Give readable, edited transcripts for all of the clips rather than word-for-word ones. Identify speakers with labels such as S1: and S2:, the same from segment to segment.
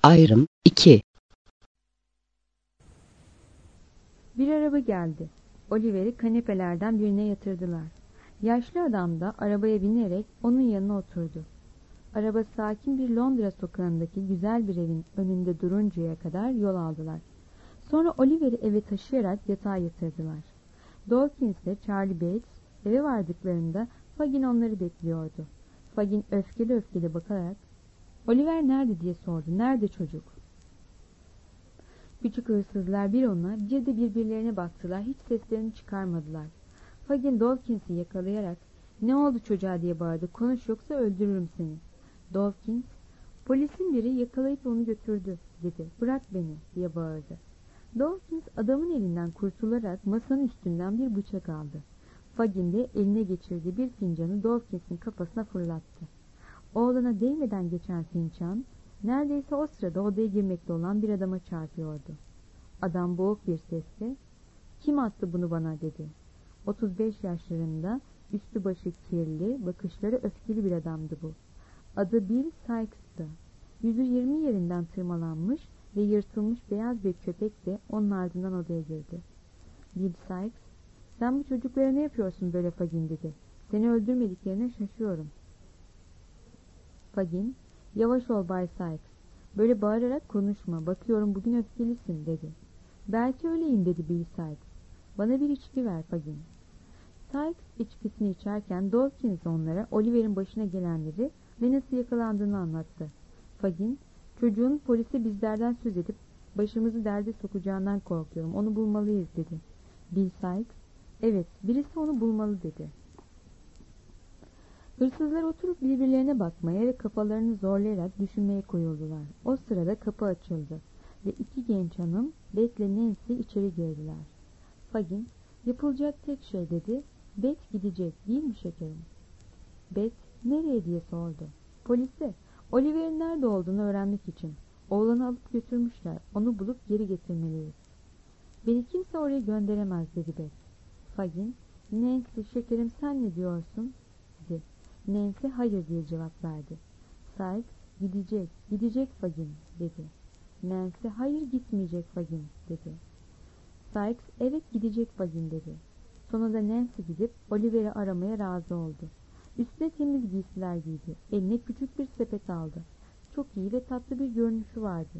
S1: Ayrım 2.
S2: Bir araba geldi. Oliver'i kanepelerden birine yatırdılar. Yaşlı adam da arabaya binerek onun yanına oturdu. Araba sakin bir Londra sokağındaki güzel bir evin önünde duruncaya kadar yol aldılar. Sonra Oliver'i eve taşıyarak yatağa yatırdılar. Dawkins ile Charlie Bates eve vardıklarında Fagin onları bekliyordu. Fagin öfkeli öfkeli bakarak "Oliver nerede?" diye sordu. "Nerede çocuk?" Küçük hırsızlar bir ona bir de birbirlerine baktılar. Hiç seslerini çıkarmadılar. Fagin Dawkins'i yakalayarak "Ne oldu çocuğa?" diye bağırdı. "Konuş yoksa öldürürüm seni." Dawkins, "Polisin biri yakalayıp onu götürdü," dedi. "Bırak beni," diye bağırdı. Dawkins adamın elinden kurtularak masanın üstünden bir bıçak aldı. Fagin de eline geçirdiği bir fincanı Dawkins'in kafasına fırlattı. Oğluna değmeden geçen fincan neredeyse o sırada odaya girmekte olan bir adama çarpıyordu. Adam boğuk bir sesle "Kim attı bunu bana?" dedi. 35 yaşlarında, üstü başı kirli, bakışları öfkeli bir adamdı bu. Adı Bill Sykes'tı. Yüzü 20 yerinden tırmalanmış ve yırtılmış beyaz bir köpek de onun ardından odaya girdi. Bill Sykes, "Sen bu çocuklara ne yapıyorsun böyle Fagin?" dedi. "Seni öldürmediklerine şaşıyorum." Fagin, "Yavaş ol Bay Sykes. Böyle bağırarak konuşma. Bakıyorum bugün öfkelisin," dedi. "Belki öyleyim," dedi Bill Sykes. "Bana bir içki ver Fagin." Sykes içkisini içerken Dawkins onlara Oliver'in başına gelenleri ve nasıl yakalandığını anlattı. Fagin, "Çocuğun polise bizlerden söz edip başımızı derde sokacağından korkuyorum. Onu bulmalıyız," dedi. Bill Sykes, "Evet, birisi onu bulmalı," dedi. Hırsızlar oturup birbirlerine bakmaya ve kafalarını zorlayarak düşünmeye koyuldular. O sırada kapı açıldı ve iki genç hanım Beth ile Nancy içeri girdiler. Fagin, "Yapılacak tek şey," dedi. "Beth gidecek, değil mi şekerim?" Beth, "Nereye?" diye sordu. "Polise. Oliver'in nerede olduğunu öğrenmek için. Oğlanı alıp götürmüşler. Onu bulup geri getirmeliyiz." "Beni kimse oraya gönderemez," dedi Beth. Fagin, "Nancy şekerim, sen ne diyorsun?" dedi. Nancy hayır diye cevap verdi. Sykes, "Gidecek, gidecek Fagin," dedi. Nancy, "Hayır, gitmeyecek Fagin," dedi. Sykes, "Evet, gidecek Fagin," dedi. Sonunda Nancy gidip Oliver'i aramaya razı oldu. Üstüne temiz giysiler giydi. Eline küçük bir sepet aldı. Çok iyi ve tatlı bir görünüşü vardı.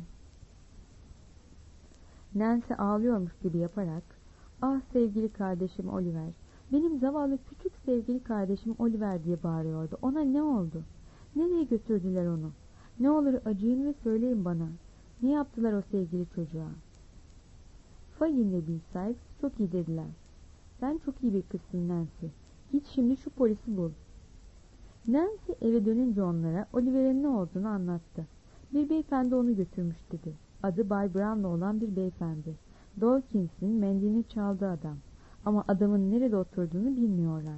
S2: Nancy ağlıyormuş gibi yaparak, "Ah sevgili kardeşim Oliver, benim zavallı küçük sevgili kardeşim Oliver," diye bağırıyordu. "Ona ne oldu? Nereye götürdüler onu? Ne olur acıyın ve söyleyin bana. Ne yaptılar o sevgili çocuğa?" Fagin ve Bill Sykes çok iyi dediler. "Sen çok iyi bir kızsın Nancy. Git şimdi şu polisi bul." Nancy eve dönünce onlara Oliver'in ne olduğunu anlattı. "Bir beyefendi onu götürmüş," dedi. Adı Bay Brown'la olan bir beyefendi. Dawkins'in mendilini çaldığı adam. Ama adamın nerede oturduğunu bilmiyorlar.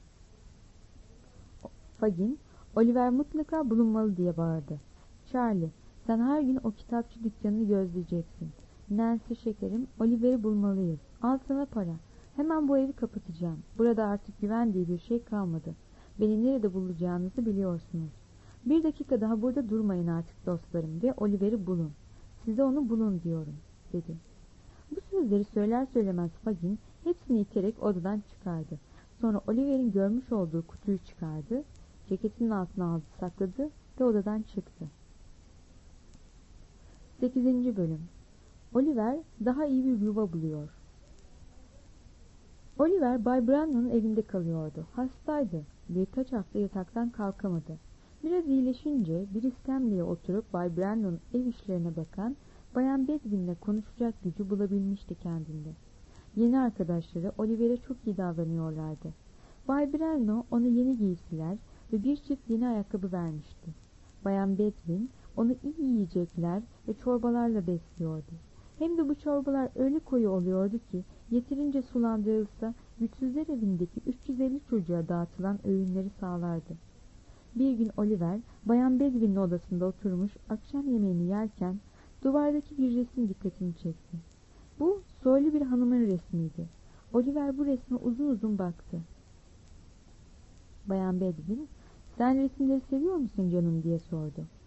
S2: Fagin, "Oliver mutlaka bulunmalı," diye bağırdı. "Charlie, sen her gün o kitapçı dükkanını gözleyeceksin. Nancy şekerim, Oliver'i bulmalıyız. Al sana para. Hemen bu evi kapatacağım. Burada artık güven diye bir şey kalmadı. Beni nerede bulacağınızı biliyorsunuz. Bir dakika daha burada durmayın artık dostlarım ve Oliver'i bulun. Size onu bulun diyorum," dedi. Bu sözleri söyler söylemez Fagin hepsini iterek odadan çıkardı. Sonra Oliver'in görmüş olduğu kutuyu çıkardı, ceketinin altına aldı, sakladı ve odadan çıktı. 8. Bölüm. Oliver daha iyi bir yuva buluyor. Oliver, Bay Brandon'un evinde kalıyordu. Hastaydı. Birkaç hafta yataktan kalkamadı. Biraz iyileşince bir iskemleye oturup Bay Brandon'un ev işlerine bakan Bayan Bedwin'le konuşacak gücü bulabilmişti kendinde. Yeni arkadaşları Oliver'e çok iyi davranıyorlardı. Bay Brandon ona yeni giysiler ve bir çift yeni ayakkabı vermişti. Bayan Bedwin onu iyi yiyecekler ve çorbalarla besliyordu. Hem de bu çorbalar öyle koyu oluyordu ki yeterince sulandırılsa güçsüzler evindeki 350 çocuğa dağıtılan öğünleri sağlardı. Bir gün Oliver, Bayan Bedwin'in odasında oturmuş akşam yemeğini yerken duvardaki bir resim dikkatini çekti. Bu soylu bir hanımın resmiydi. Oliver bu resme uzun uzun baktı. Bayan Bedwin, "Sen resimleri seviyor musun canım?" diye sordu.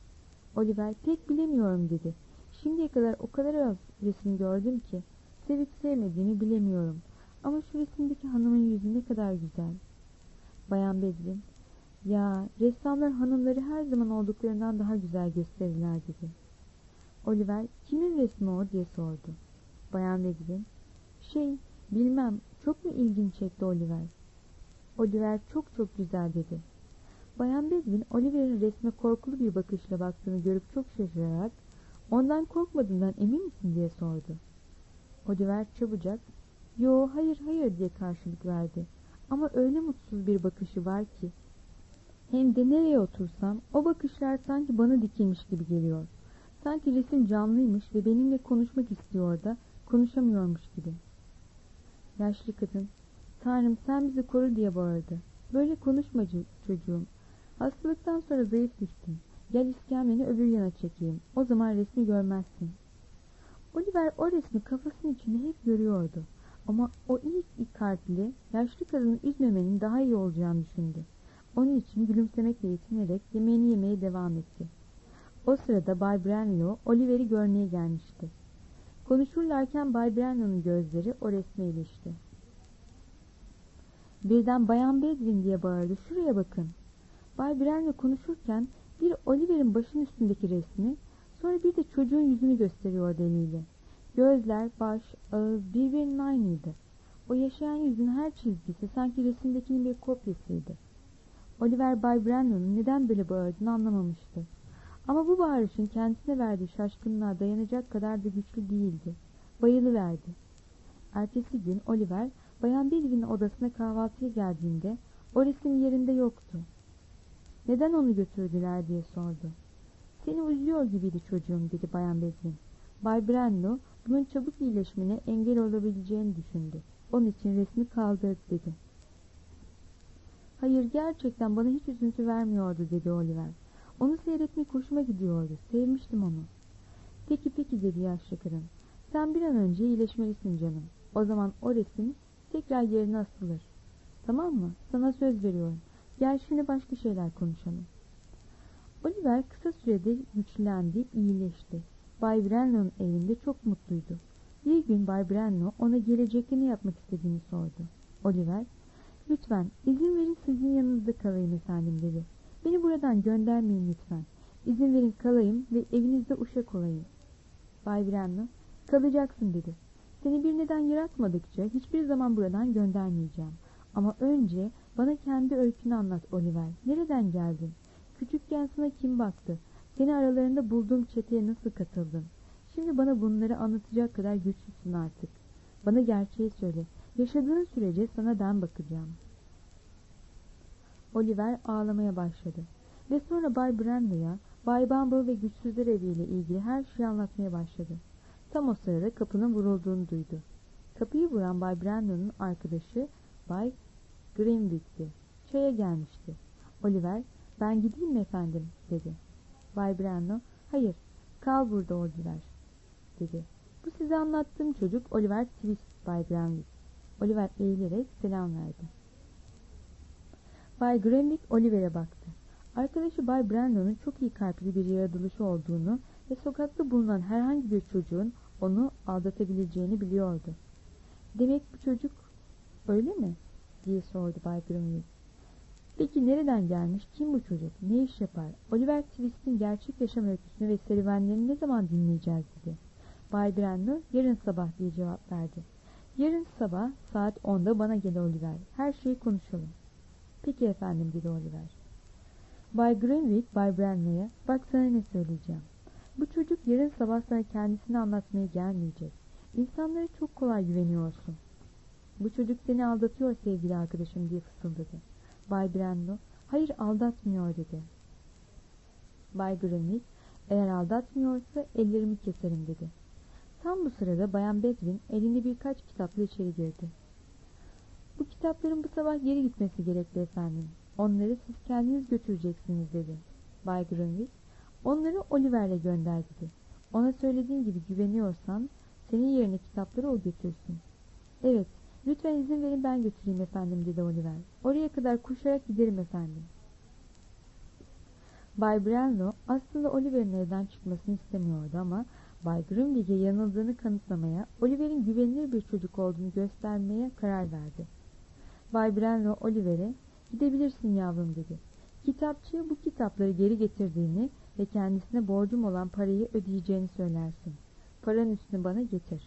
S2: Oliver pek bilemiyorum dedi. Şimdiye kadar o kadar az resim gördüm ki sevip sevmediğimi bilemiyorum. Ama şu resimdeki hanımın yüzü ne kadar güzel. Bayan Bedrin, ya ressamlar hanımları her zaman olduklarından daha güzel gösterirler dedi. Oliver, kimin resmi o diye sordu. Bayan Bedrin, bilmem, çok mu ilginç çekti Oliver? Oliver çok çok güzel dedi. Bayan Bedrin, Oliver'in resme korkulu bir bakışla baktığını görüp çok şaşırarak, ondan korkmadığından emin misin diye sordu. Oliver çabucak, yo hayır hayır diye karşılık verdi. Ama öyle mutsuz bir bakışı var ki. Hem de nereye otursam o bakışlar sanki bana dikilmiş gibi geliyor. Sanki resim canlıymış ve benimle konuşmak istiyor da konuşamıyormuş gibi. Yaşlı kadın, Tanrım sen bizi koru diye bağırdı. Böyle konuşma çocuğum. Hastalıktan sonra zayıf düştüm. Gel iskemleni öbür yana çekeyim. O zaman resmi görmezsin. Oliver o resmi kafasının içinde hep görüyordu. Ama o ilk kalpli, yaşlı kadını üzmemenin daha iyi olacağını düşündü. Onun için gülümsemekle yetinerek yemeğini yemeye devam etti. O sırada Bay Brownlow, Oliver'i görmeye gelmişti. Konuşurlarken Bay Brownlow'un gözleri o resme ilişti. Birden Bayan Bedrin diye bağırdı. Şuraya bakın. Bay Brownlow konuşurken bir Oliver'in başının üstündeki resmi, sonra bir de çocuğun yüzünü gösteriyordu eliyle. Gözler, baş, ağız birbirinin aynıydı. O yaşayan yüzün her çizgisi sanki resimdekinin bir kopyasıydı. Oliver Bay Brownlow'un neden böyle bağırdığını anlamamıştı. Ama bu bağırışın kendisine verdiği şaşkınlığa dayanacak kadar da güçlü değildi. Bayılıverdi. Ertesi gün Oliver, Bayan Bedrin'in odasına kahvaltıya geldiğinde o resim yerinde yoktu. Neden onu götürdüler diye sordu. Seni üzüyor gibiydi çocuğum dedi Bayan Bedrin. Bay Brownlow bunun çabuk iyileşmene engel olabileceğini düşündü. Onun için resmi kaldırdı dedi. Hayır gerçekten bana hiç üzüntü vermiyordu dedi Oliver. Onu seyretmek hoşuma gidiyordu. Sevmiştim onu. Peki dedi yaşlı kadın. Sen bir an önce iyileşmelisin canım. O zaman o resim tekrar yerine asılır. Tamam mı? Sana söz veriyorum. Gel şimdi başka şeyler konuşalım. Oliver kısa sürede güçlendi, iyileşti. Bay Brownlow'un evinde çok mutluydu. Bir gün Bay Brownlow ona gelecekte ne yapmak istediğini sordu. Oliver, lütfen izin verin sizin yanınızda kalayım efendim dedi. Beni buradan göndermeyin lütfen. İzin verin kalayım ve evinizde uşak olayım. Bay Brownlow, kalacaksın dedi. Seni bir neden yaratmadıkça hiçbir zaman buradan göndermeyeceğim. Ama önce bana kendi öykünü anlat Oliver. Nereden geldin? Küçükken sana kim baktı? Seni aralarında bulduğum çeteye nasıl katıldın? Şimdi bana bunları anlatacak kadar güçlüsün artık. Bana gerçeği söyle. Yaşadığın sürece sana ben bakacağım. Oliver ağlamaya başladı. Ve sonra Bay Branda'ya Bay Bumble ve Güçsüzler eviyle ilgili her şeyi anlatmaya başladı. Tam o sırada kapının vurulduğunu duydu. Kapıyı vuran Bay Branda'nın arkadaşı Bay Grimwig'ti. Çaya gelmişti. Oliver, ben gideyim mi efendim dedi. Bay Brando, hayır kal burada Oliver dedi. Bu size anlattığım çocuk Oliver Twist Bay Grimwig. Oliver eğilerek selam verdi. Bay Grimwig Oliver'e baktı. Arkadaşı Bay Brando'nun çok iyi kalpli bir yaratılışı olduğunu ve sokakta bulunan herhangi bir çocuğun onu aldatabileceğini biliyordu. Demek bu çocuk öyle mi? diye sordu Bay Grimwig. Peki nereden gelmiş? Kim bu çocuk? Ne iş yapar? Oliver Twist'in gerçek yaşam öyküsünü ve serüvenlerini ne zaman dinleyeceğiz dedi. Bay Brando yarın sabah diye cevap verdi. Yarın sabah saat 10'da bana gel Oliver. Her şeyi konuşalım. Peki efendim dedi Oliver. Bay Grimwig Bay Brando'ya bak sana ne söyleyeceğim. Bu çocuk yarın sabah sana kendisini anlatmaya gelmeyecek. İnsanlara çok kolay güveniyorsun. Bu çocuk seni aldatıyor sevgili arkadaşım diye fısıldadı. Bay Brando, hayır aldatmıyor dedi. Bay Grimwig, eğer aldatmıyorsa ellerimi keserim dedi. Tam bu sırada Bayan Bedrin elinde birkaç kitapla içeri girdi. Bu kitapların bu sabah geri gitmesi gerekli efendim. Onları siz kendiniz götüreceksiniz dedi. Bay Grimwig, onları Oliver'le gönder dedi. Ona söylediğin gibi güveniyorsan senin yerine kitapları o götürsün. Evet. Lütfen izin verin ben götüreyim efendim dedi Oliver. Oraya kadar koşarak giderim efendim. Bay Brownlow aslında Oliver'in evden çıkmasını istemiyordu ama Bay Grimwig'e yanıldığını kanıtlamaya, Oliver'in güvenilir bir çocuk olduğunu göstermeye karar verdi. Bay Brownlow Oliver'e "Gidebilirsin yavrum," dedi. "Kitapçıya bu kitapları geri getirdiğini ve kendisine borcum olan parayı ödeyeceğini söylersin. Paranın üstünü bana getir."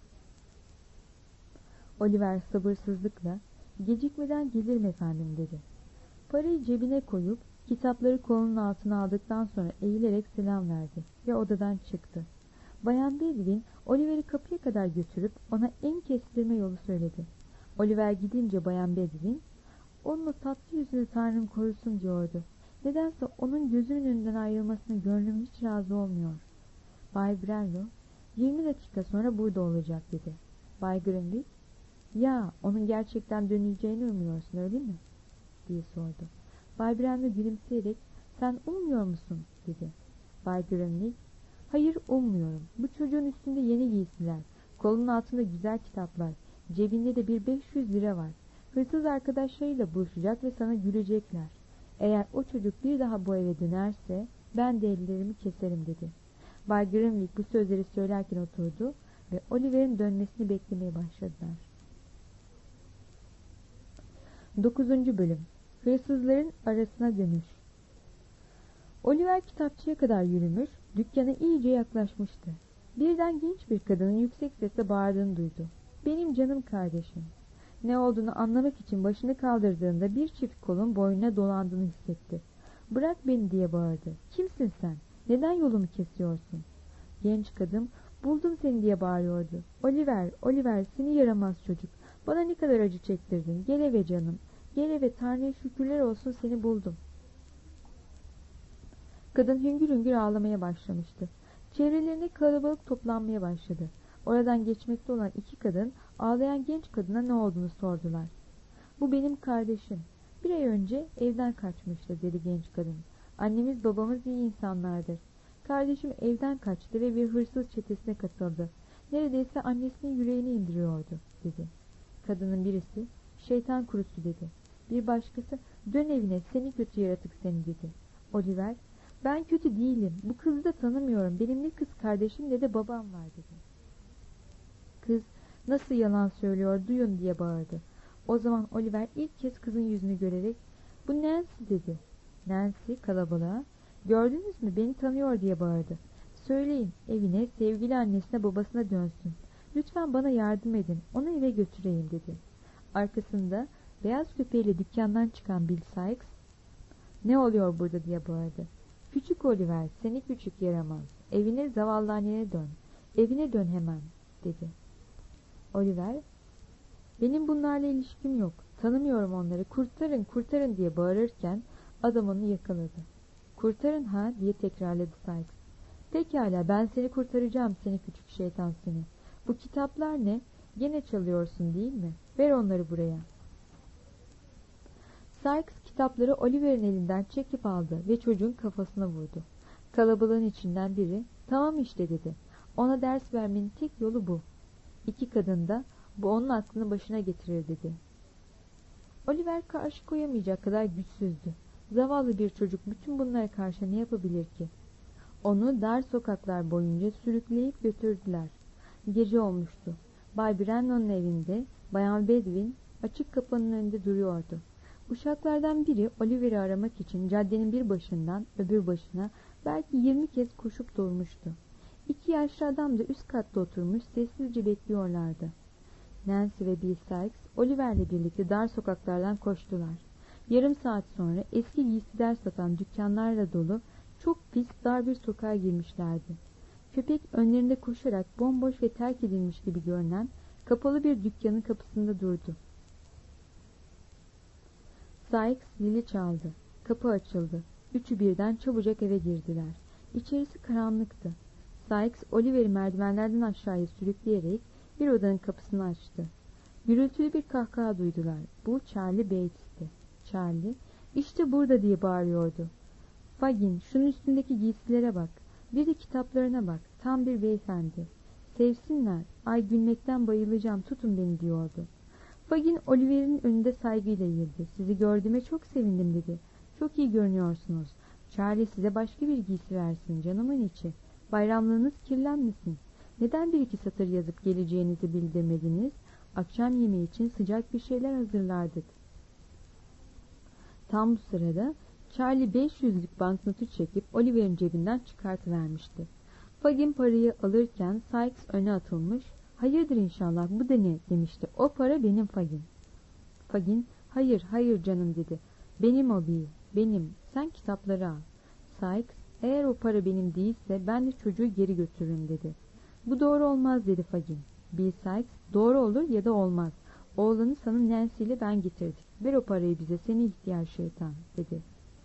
S2: Oliver sabırsızlıkla "Gecikmeden gelirim efendim," dedi. Parayı cebine koyup kitapları kolunun altına aldıktan sonra eğilerek selam verdi ve odadan çıktı. Bayan Bedwin Oliver'i kapıya kadar götürüp ona en kestirme yolu söyledi. Oliver gidince Bayan Bedwin, "Onun o tatlı yüzünü Tanrım korusun," diyordu. "Nedense onun gözümün önünden ayrılmasına gönlüm hiç razı olmuyor." Bay Brownlow, 20 dakika sonra burada olacak," dedi. Bay Grimwig, "Ya, onun gerçekten döneceğini umuyorsun, öyle mi?" diye sordu. Bay Brownlow gülümseyerek, "Sen ummuyor musun?" dedi. Bay Grimwig, "Hayır, ummuyorum. Bu çocuğun üstünde yeni giysiler, kolunun altında güzel kitaplar, cebinde de bir 500 lira var. Hırsız arkadaşlarıyla buluşacak ve sana gülecekler. Eğer o çocuk bir daha bu eve dönerse ben de ellerimi keserim," dedi. Bay Grimwig bu sözleri söylerken oturdu ve Oliver'in dönmesini beklemeye başladılar. 9. Bölüm. Hırsızların arasına dönüş. Oliver kitapçıya kadar yürümüş, dükkana iyice yaklaşmıştı. Birden genç bir kadının yüksek sesle bağırdığını duydu. "Benim canım kardeşim." Ne olduğunu anlamak için başını kaldırdığında bir çift kolun boynuna dolandığını hissetti. "Bırak beni," diye bağırdı. "Kimsin sen? Neden yolumu kesiyorsun?" Genç kadın, "Buldum seni," diye bağırıyordu. "Oliver, Oliver, seni yaramaz çocuk. Bana ne kadar acı çektirdin. Gel eve canım. Gel eve, Tanrı'ya şükürler olsun seni buldum." Kadın hüngür hüngür ağlamaya başlamıştı. Çevrelerine kalabalık toplanmaya başladı. Oradan geçmekte olan iki kadın ağlayan genç kadına ne olduğunu sordular. "Bu benim kardeşim. Bir ay önce evden kaçmıştı," dedi genç kadın. "Annemiz babamız iyi insanlardır. Kardeşim evden kaçtı ve bir hırsız çetesine katıldı. Neredeyse annesinin yüreğini indiriyordu," dedi. Kadının birisi, "Şeytan kurusu," dedi. Bir başkası, "Dön evine, seni kötü yaratık seni," dedi. Oliver, "Ben kötü değilim. Bu kızı da tanımıyorum. Benim ne kız kardeşim ne de babam var," dedi. Kız, "Nasıl yalan söylüyor, duyun," diye bağırdı. O zaman Oliver ilk kez kızın yüzünü görerek, "Bu Nancy," dedi. Nancy kalabalığa, "Gördünüz mü, beni tanıyor," diye bağırdı. "Söyleyin, evine, sevgili annesine babasına dönsün. Lütfen bana yardım edin, onu eve götüreyim," dedi. Arkasında beyaz köpeğiyle dükkandan çıkan Bill Sikes, "Ne oluyor burada?" diye bağırdı. "Küçük Oliver, seni küçük yaramaz. Evine, zavallı annene dön. Evine dön hemen," dedi. Oliver, "Benim bunlarla ilişkim yok. Tanımıyorum onları. Kurtarın, kurtarın," diye bağırırken adam onu yakaladı. "Kurtarın ha," diye tekrarladı Sikes. "Pekala, ben seni kurtaracağım, seni küçük şeytan seni. Bu kitaplar ne? Gene çalıyorsun değil mi? Ver onları buraya." Sikes kitapları Oliver'in elinden çekip aldı ve çocuğun kafasına vurdu. Kalabalığın içinden biri, "Tamam işte," dedi. "Ona ders vermenin tek yolu bu." İki kadın da, "Bu onun aklını başına getirir," dedi. Oliver karşı koyamayacak kadar güçsüzdü. Zavallı bir çocuk bütün bunlara karşı ne yapabilir ki? Onu dar sokaklar boyunca sürükleyip götürdüler. Gece olmuştu. Bay Brandon'un evinde Bayan Bedwin açık kapının önünde duruyordu. Uşaklardan biri Oliver'i aramak için caddenin bir başından öbür başına belki 20 kez koşup durmuştu. İki yaşlı adam da üst katta oturmuş sessizce bekliyorlardı. Nancy ve Bill Sikes Oliver'le birlikte dar sokaklardan koştular. Yarım saat sonra eski giysiler satan dükkanlarla dolu çok pis dar bir sokağa girmişlerdi. Köpek önlerinde koşarak bomboş ve terk edilmiş gibi görünen kapalı bir dükkanın kapısında durdu. Sikes zili çaldı. Kapı açıldı. Üçü birden çabucak eve girdiler. İçerisi karanlıktı. Sikes Oliver'i merdivenlerden aşağıya sürükleyerek bir odanın kapısını açtı. Gürültülü bir kahkaha duydular. Bu Charlie Bates'ti. Charlie, "İşte burada," diye bağırıyordu. "Fagin, şunun üstündeki giysilere bak. Bir de kitaplarına bak. Tam bir beyefendi. Sevsinler. Ay, gülmekten bayılacağım. Tutun beni," diyordu. Fagin Oliver'in önünde saygıyla eğildi. "Sizi gördüğüme çok sevindim," dedi. "Çok iyi görünüyorsunuz. Charlie size başka bir giysi versin canımın içi. Bayramlığınız kirlenmesin. Neden bir iki satır yazıp geleceğinizi bildirmediniz? Akşam yemeği için sıcak bir şeyler hazırlardık. Tam bu sırada Charlie 500'lük banknotu çekip Oliver'in cebinden çıkartıvermişti. Fagin parayı alırken Sikes öne atılmış. Hayırdır inşallah, bu da ne demişti. O para benim Fagin. Fagin hayır hayır canım dedi. Benim o bir, benim. Sen kitapları al. Sikes eğer o para benim değilse ben de çocuğu geri götürürüm dedi. Bu doğru olmaz dedi Fagin. Bill Sikes doğru olur ya da olmaz. Oğlanı sana Nancy ile ben getirdik. Ver o parayı bize seni ihtiyar şeytan dedi.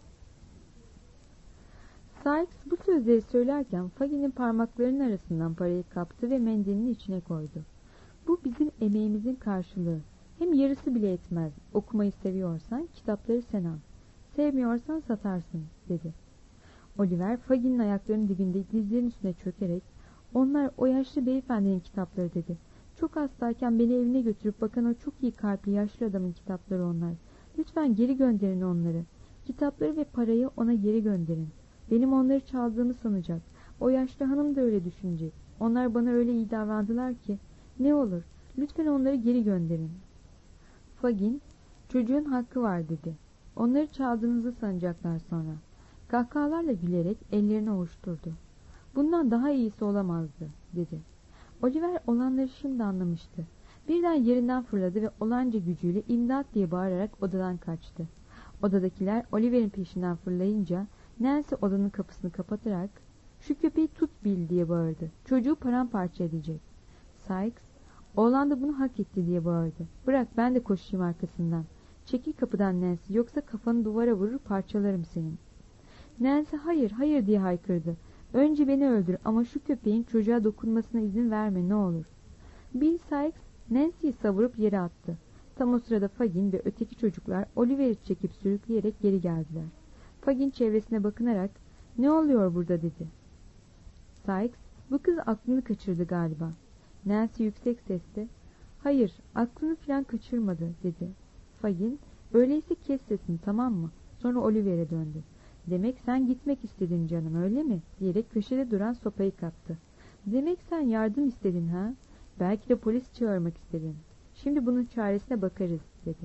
S2: Sikes bu sözleri söylerken Fagin'in parmaklarının arasından parayı kaptı ve mendilinin içine koydu. Bu bizim emeğimizin karşılığı. Hem yarısı bile etmez. Okumayı seviyorsan kitapları sen al. Sevmiyorsan satarsın dedi. Oliver Fagin'in ayaklarının dibinde dizlerinin üstüne çökerek onlar o yaşlı beyefendinin kitapları dedi. Çok hastayken beni evine götürüp bakan o çok iyi kalpli yaşlı adamın kitapları onlar. Lütfen geri gönderin onları. Kitapları ve parayı ona geri gönderin. Benim onları çaldığımı sanacak. O yaşlı hanım da öyle düşünecek. Onlar bana öyle iyi davrandılar ki. Ne olur lütfen onları geri gönderin. Fagin çocuğun hakkı var dedi. Onları çaldığınızı sanacaklar sonra. Kahkahalarla gülerek ellerini ovuşturdu. Bundan daha iyisi olamazdı dedi. Oliver olanları şimdi anlamıştı. Birden yerinden fırladı ve olanca gücüyle imdat diye bağırarak odadan kaçtı. Odadakiler Oliver'in peşinden fırlayınca Nancy odanın kapısını kapatarak "Şu köpeği tut Bill" diye bağırdı. "Çocuğu paramparça edecek." Sikes, "Oğlan da bunu hak etti" diye bağırdı. "Bırak ben de koşayım arkasından. Çekil kapıdan Nancy, yoksa kafanı duvara vurur parçalarım senin." Nancy hayır hayır diye haykırdı. "Önce beni öldür ama şu köpeğin çocuğa dokunmasına izin verme ne olur." Bill Sikes Nancy'yi savurup yere attı. Tam o sırada Fagin ve öteki çocuklar Oliver'i çekip sürükleyerek geri geldiler. Fagin çevresine bakınarak "Ne oluyor burada?" dedi. Sikes, "Bu kız aklını kaçırdı galiba." Nancy yüksek sesle "Hayır, aklını falan kaçırmadı" dedi. Fagin, "Öyleyse kes sesini, tamam mı?" Sonra Oliver'e döndü. "Demek sen gitmek istedin canım, öyle mi?" diyerek köşede duran sopayı kaptı. "Demek sen yardım istedin ha? Belki de polis çağırmak istedin. Şimdi bunun çaresine bakarız" dedi.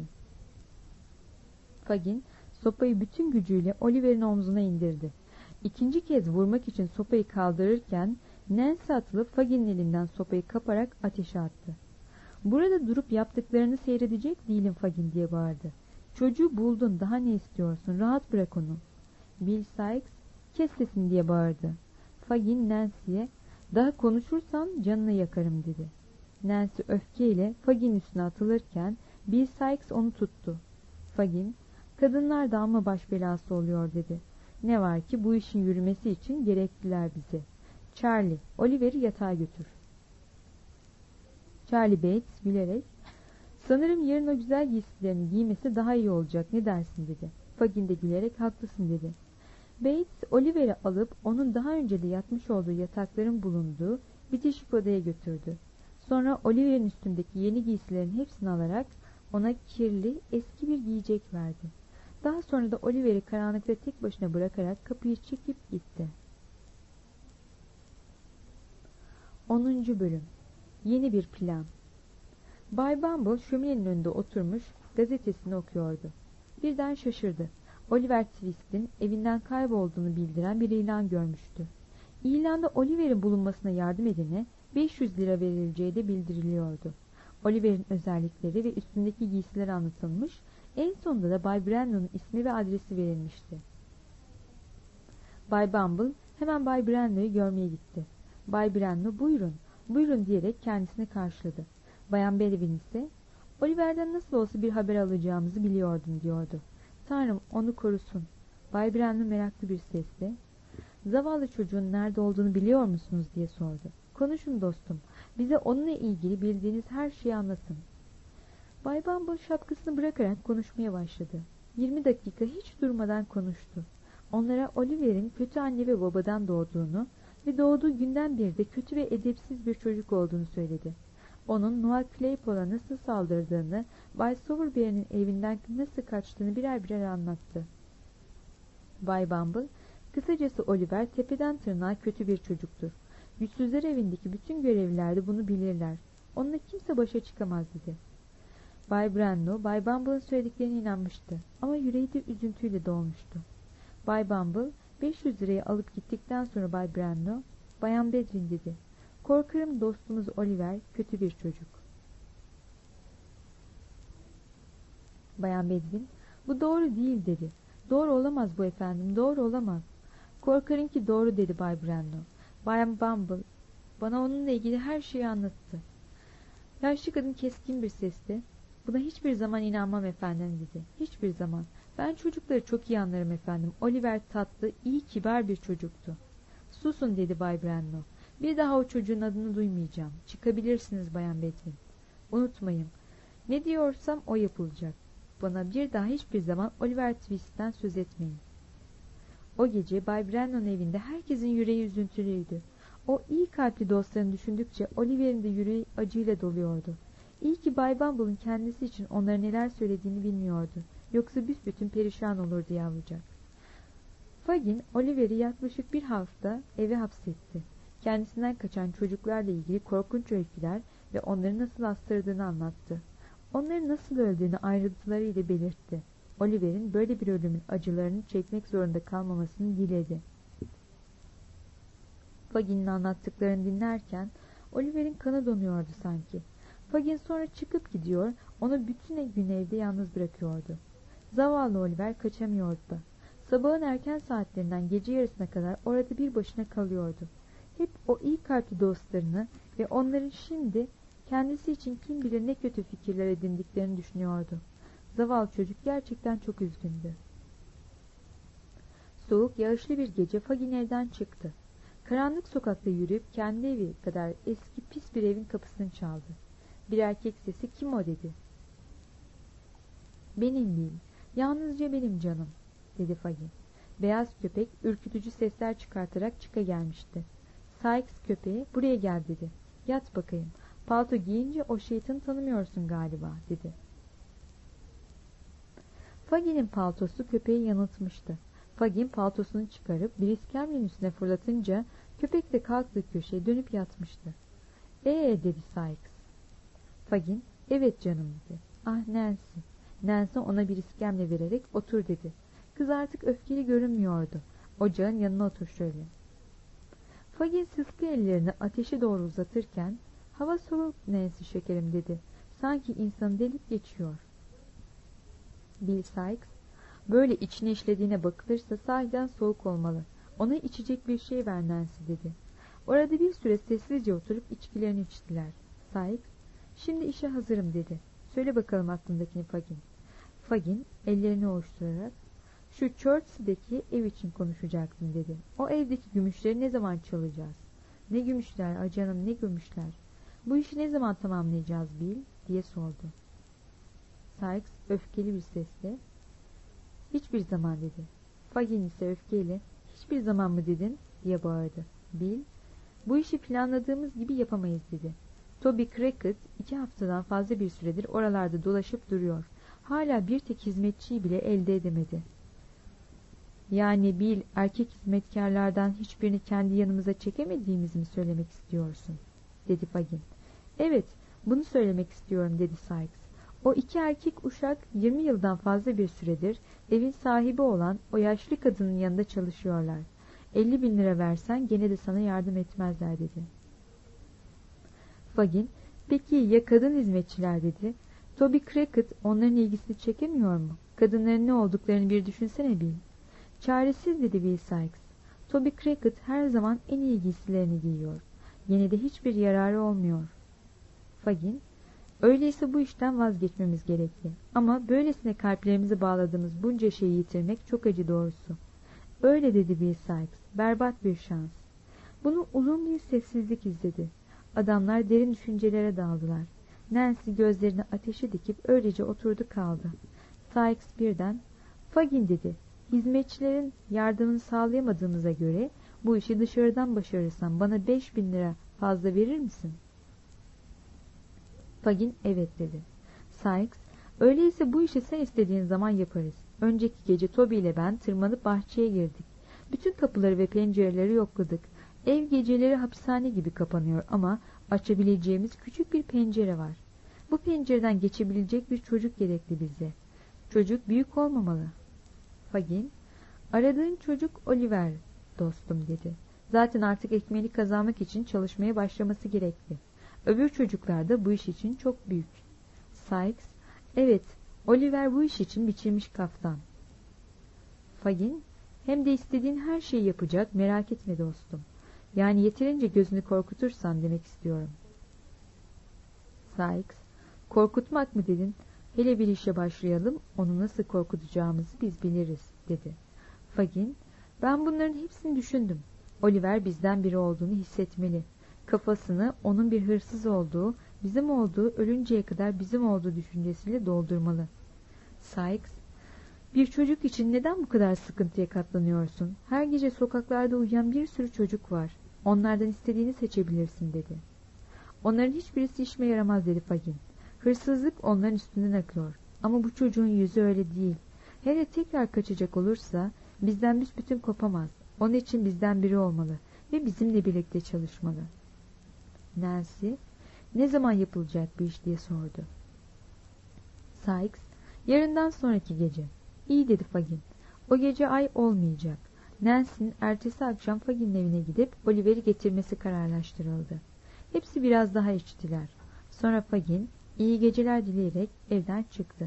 S2: Fagin sopayı bütün gücüyle Oliver'in omzuna indirdi. İkinci kez vurmak için sopayı kaldırırken Nancy atılıp Fagin'in elinden sopayı kaparak ateşe attı. "Burada durup yaptıklarını seyredecek değilim Fagin" diye bağırdı. "Çocuğu buldun, daha ne istiyorsun? Rahat bırak onu." Bill Sikes, "Kes sesini" diye bağırdı. Fagin Nancy'ye, "Daha konuşursan canını yakarım" dedi. Nancy öfkeyle Fagin'in üstüne atılırken Bill Sikes onu tuttu. Fagin, "Kadınlar da amma baş belası oluyor" dedi. "Ne var ki bu işin yürümesi için gerekliler bizi. Charlie, Oliver'i yatağa götür." Charlie Bates gülerek, "Sanırım yarın o güzel giysilerini giymesi daha iyi olacak, ne dersin?" dedi. Fagin de gülerek, "Haklısın" dedi. Bates, Oliver'i alıp onun daha önce de yatmış olduğu yatakların bulunduğu bitişik odaya götürdü. Sonra Oliver'in üstündeki yeni giysilerin hepsini alarak ona kirli, eski bir giyecek verdi. Daha sonra da Oliver'i karanlıkta tek başına bırakarak kapıyı çekip gitti. 10. Bölüm. Yeni bir plan. Bay Bumble şöminenin önünde oturmuş gazetesini okuyordu. Birden şaşırdı. Oliver Twist'in evinden kaybolduğunu bildiren bir ilan görmüştü. İlanda Oliver'in bulunmasına yardım edene 500 lira verileceği de bildiriliyordu. Oliver'in özellikleri ve üstündeki giysiler anlatılmış, en sonunda da Bay Brandon'un ismi ve adresi verilmişti. Bay Bumble hemen Bay Brandon'u görmeye gitti. Bay Brandon, "Buyurun, buyurun" diyerek kendisini karşıladı. Bayan Bellevin ise, "Oliver'den nasıl olsa bir haber alacağımızı biliyordum" diyordu. "Tanrım onu korusun." Bay Brandon meraklı bir sesle, "Zavallı çocuğun nerede olduğunu biliyor musunuz?" diye sordu. "Konuşun dostum, bize onunla ilgili bildiğiniz her şeyi anlatın." Bay Bumble şapkasını bırakarak konuşmaya başladı. 20 dakika hiç durmadan konuştu. Onlara Oliver'in kötü anne ve babadan doğduğunu ve doğduğu günden beri de kötü ve edepsiz bir çocuk olduğunu söyledi. Onun Noah Claypole'a nasıl saldırdığını, Bay Sowerberry'nin evinden nasıl kaçtığını birer birer anlattı. Bay Bumble, Kısacası Oliver tepeden tırnağa kötü bir çocuktur. Güçsüzler evindeki bütün görevliler de bunu bilirler. Onunla kimse başa çıkamaz dedi. Bay Brando, Bay Bumble'ın söylediklerine inanmıştı ama yüreği de üzüntüyle dolmuştu. Bay Bumble, 500 lirayı alıp gittikten sonra Bay Brando, Bayan Bedrin dedi. Korkarım dostumuz Oliver kötü bir çocuk. Bayan Bedrin, bu doğru değil dedi. Doğru olamaz bu efendim, doğru olamaz. Korkarım ki doğru dedi Bay Brando. Bayan Bumble bana onunla ilgili her şeyi anlattı. Yaşlı kadın keskin bir sesle, buna hiçbir zaman inanmam efendim dedi. Hiçbir zaman. Ben çocukları çok iyi anlarım efendim. Oliver tatlı, iyi, kibar bir çocuktu. Susun dedi Bay Brando. Bir daha o çocuğun adını duymayacağım. Çıkabilirsiniz Bayan Bedrin. Unutmayın. Ne diyorsam o yapılacak. Bana bir daha hiçbir zaman Oliver Twist'ten söz etmeyin. O gece Bay Brando'nun evinde herkesin yüreği üzüntülüydü. O iyi kalpli dostlarını düşündükçe Oliver'in de yüreği acıyla doluyordu. İyi ki Bay Bumble'ın kendisi için onlara neler söylediğini bilmiyordu. Yoksa büsbütün perişan olurdu yavrucak. Fagin, Oliver'i yaklaşık bir hafta eve hapsetti. Kendisinden kaçan çocuklarla ilgili korkunç öyküler ve onları nasıl astırdığını anlattı. Onların nasıl öldüğünü ayrıntılarıyla belirtti. Oliver'in böyle bir ölümün acılarını çekmek zorunda kalmamasını diledi. Fagin'in anlattıklarını dinlerken Oliver'in kanı donuyordu sanki. Fagin sonra çıkıp gidiyor, onu bütün gün evde yalnız bırakıyordu. Zavallı Oliver kaçamıyordu da. Sabahın erken saatlerinden gece yarısına kadar orada bir başına kalıyordu. Hep o iyi kalpli dostlarını ve onların şimdi kendisi için kim bilir ne kötü fikirler edindiklerini düşünüyordu. Zavallı çocuk gerçekten çok üzgündü. Soğuk, yağışlı bir gece Fagin evden çıktı. Karanlık sokakta yürüyüp kendi evi kadar eski pis bir evin kapısını çaldı. Bir erkek sesi kim o dedi. Benim değil, yalnızca benim canım dedi Fagin. Beyaz köpek ürkütücü sesler çıkartarak çıka gelmişti. Sykes köpeğe buraya gel dedi. Yat bakayım. Palto giyince o şeytanı tanımıyorsun galiba dedi. Fagin'in paltosu köpeği yanıltmıştı. Fagin paltosunu çıkarıp bir iskemlenin üstüne fırlatınca köpek de kalktığı köşeye dönüp yatmıştı. Dedi Sykes. Fagin evet canım dedi. Ah Nancy. Nancy ona bir iskemle vererek otur dedi. Kız artık öfkeli görünmüyordu. Ocağın yanına otur şöyle. Fagin sıskı ellerini ateşe doğru uzatırken hava soğuk Nancy şekerim dedi. Sanki insanı delip geçiyor. Bill Sykes böyle içine işlediğine bakılırsa sahiden soğuk olmalı. Ona içecek bir şey ver Nancy dedi. Orada bir süre sessizce oturup içkilerini içtiler. Sykes şimdi işe hazırım dedi. Söyle bakalım aklındakini Fagin. Fagin ellerini ovuşturarak şu Chertsey'deki ev için konuşacaktım dedi. O evdeki gümüşleri ne zaman çalacağız? Ne gümüşler canım ne gümüşler? Bu işi ne zaman tamamlayacağız Bill diye sordu. Sykes öfkeli bir sesle hiçbir zaman dedi. Fagin ise öfkeyle hiçbir zaman mı dedin diye bağırdı. Bill bu işi planladığımız gibi yapamayız dedi. Toby Crackit 2 haftadan fazla bir süredir oralarda dolaşıp duruyor. Hala bir tek hizmetçiyi bile elde edemedi. Yani Bill erkek hizmetkarlardan hiçbirini kendi yanımıza çekemediğimizi mi söylemek istiyorsun? Dedi Fagin. Evet, bunu söylemek istiyorum dedi Sykes. O 2 erkek uşak 20 yıldan fazla bir süredir evin sahibi olan o yaşlı kadının yanında çalışıyorlar. 50.000 lira versen gene de sana yardım etmezler dedi. Fagin, peki ya kadın hizmetçiler dedi. Toby Crackit onların ilgisini çekemiyor mu? Kadınların ne olduklarını bir düşünsene Bill. Çaresiz dedi Bill Sykes. Toby Crackit her zaman en iyi giysilerini giyiyor. Yine de hiçbir yararı olmuyor. Fagin, öyleyse bu işten vazgeçmemiz gerekli. Ama böylesine kalplerimizi bağladığımız bunca şeyi yitirmek çok acı doğrusu. Öyle dedi Bill Sykes. Berbat bir şans. Bunu uzun bir sessizlik izledi. Adamlar derin düşüncelere daldılar. Nancy gözlerini ateşe dikip öylece oturdu kaldı. Sykes birden, Fagin dedi. Hizmetçilerin yardımını sağlayamadığımıza göre bu işi dışarıdan başarırsan bana 5.000 lira fazla verir misin? Fagin evet dedi. Sykes, öyleyse bu işi sen istediğin zaman yaparız. Önceki gece Toby ile ben tırmanıp bahçeye girdik. Bütün kapıları ve pencereleri yokladık. Ev geceleri hapishane gibi kapanıyor ama açabileceğimiz küçük bir pencere var. Bu pencereden geçebilecek bir çocuk gerekli bize. Çocuk büyük olmamalı. Fagin, aradığın çocuk Oliver dostum dedi. Zaten artık ekmeğini kazanmak için çalışmaya başlaması gerekli. Öbür çocuklar da bu iş için çok büyük. Sykes, evet, Oliver bu iş için biçilmiş kaftan. Fagin, hem de istediğin her şeyi yapacak, merak etme dostum. Yani yeterince gözünü korkutursan demek istiyorum. Sykes, korkutmak mı dedin? Hele bir işe başlayalım, onu nasıl korkutacağımızı biz biliriz, dedi. Fagin, ben bunların hepsini düşündüm. Oliver bizden biri olduğunu hissetmeli. Kafasını onun bir hırsız olduğu, bizim olduğu, ölünceye kadar bizim olduğu düşüncesiyle doldurmalı. Sykes, bir çocuk için neden bu kadar sıkıntıya katlanıyorsun? Her gece sokaklarda uyuyan bir sürü çocuk var. Onlardan istediğini seçebilirsin, dedi. Onların hiçbirisi işime yaramaz, dedi Fagin. Hırsızlık onların üstünden akıyor. Ama bu çocuğun yüzü öyle değil. Hele tekrar kaçacak olursa bizden büsbütün kopamaz. Onun için bizden biri olmalı ve bizimle birlikte çalışmalı. Nancy, ne zaman yapılacak bu iş diye sordu. Sykes, yarından sonraki gece. İyi, dedi Fagin. O gece ay olmayacak. Nancy'nin ertesi akşam Fagin'in evine gidip Oliver'i getirmesi kararlaştırıldı. Hepsi biraz daha içtiler. Sonra Fagin iyi geceler dileyerek evden çıktı.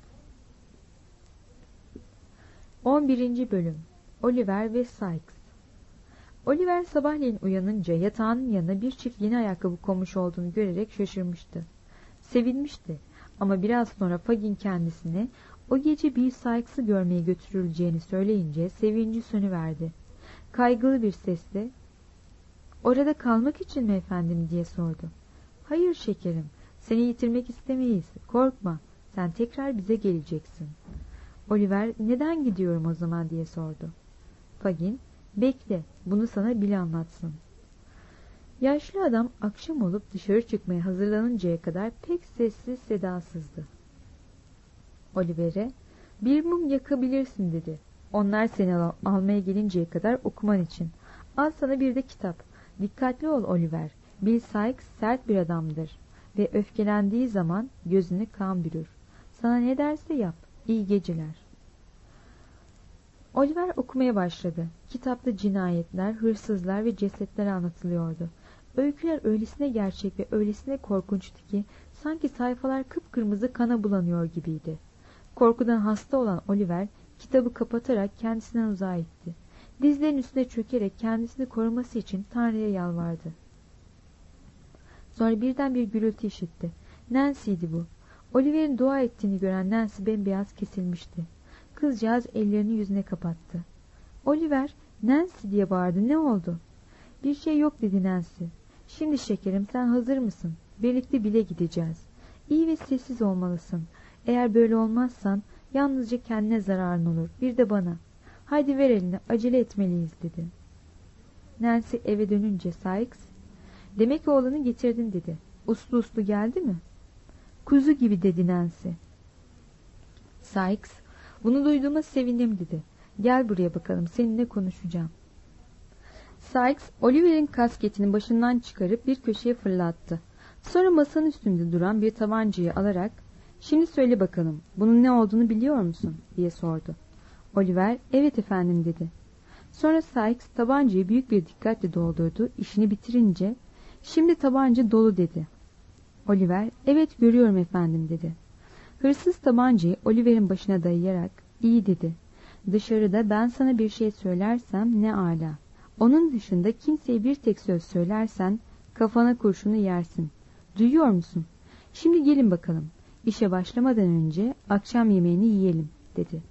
S2: 11. Bölüm. Oliver ve Sykes. Oliver sabahleyin uyanınca yatağının yanına bir çift yeni ayakkabı konmuş olduğunu görerek şaşırmıştı. Sevinmişti ama biraz sonra Fagin kendisine o gece Bill Sykes'ı görmeye götürüleceğini söyleyince sevinci sönüverdi. Kaygılı bir sesle, "Orada kalmak için mi efendim?" diye sordu. "Hayır şekerim, seni yitirmek istemeyiz. Korkma, sen tekrar bize geleceksin." Oliver, "Neden gidiyorum o zaman?" diye sordu. Fagin, "Bekle, bunu sana Bill anlatsın." Yaşlı adam akşam olup dışarı çıkmaya hazırlanıncaya kadar pek sessiz sedasızdı. Oliver'e, "Bir mum yakabilirsin," dedi. "Onlar seni almaya gelinceye kadar okuman için. Al sana bir de kitap. Dikkatli ol Oliver. Bill Sykes sert bir adamdır ve öfkelendiği zaman gözünü kan bürür. Sana ne derse yap. İyi geceler." Oliver okumaya başladı. Kitapta cinayetler, hırsızlar ve cesetler anlatılıyordu. Öyküler öylesine gerçek ve öylesine korkunçtu ki sanki sayfalar kıpkırmızı kana bulanıyor gibiydi. Korkudan hasta olan Oliver kitabı kapatarak kendisinden uzağa itti. Dizlerinin üstüne çökerek kendisini koruması için Tanrı'ya yalvardı. Sonra birden bir gürültü işitti. Nancy'ydi bu. Oliver'in dua ettiğini gören Nancy bembeyaz kesilmişti. Kızcağız ellerini yüzüne kapattı. Oliver, "Nancy," diye bağırdı. "Ne oldu?" "Bir şey yok," dedi Nancy. "Şimdi şekerim, sen hazır mısın? Birlikte bile gideceğiz. İyi ve sessiz olmalısın. Eğer böyle olmazsan yalnızca kendine zararın olur. Bir de bana. Haydi ver elini, acele etmeliyiz," dedi. Nancy eve dönünce Sykes, "Demek oğlanı getirdin," dedi. "Uslu uslu geldi mi?" "Kuzu gibi," dedi Nancy. Sykes, "Bunu duyduğuma sevindim," dedi. "Gel buraya bakalım, seninle konuşacağım." Sykes, Oliver'in kasketini başından çıkarıp bir köşeye fırlattı. Sonra masanın üstünde duran bir tabancayı alarak, "Şimdi söyle bakalım, bunun ne olduğunu biliyor musun?" diye sordu. Oliver, "Evet efendim," dedi. Sonra Sykes tabancayı büyük bir dikkatle doldurdu. İşini bitirince, "Şimdi tabanca dolu," dedi. Oliver, "Evet görüyorum efendim," dedi. Hırsız tabancayı Oliver'in başına dayayarak, "İyi," dedi. "Dışarıda ben sana bir şey söylersem ne âlâ. Onun dışında kimseye bir tek söz söylersen kafana kurşunu yersin. Duyuyor musun? Şimdi gelin bakalım. İşe başlamadan önce akşam yemeğini yiyelim," dedi.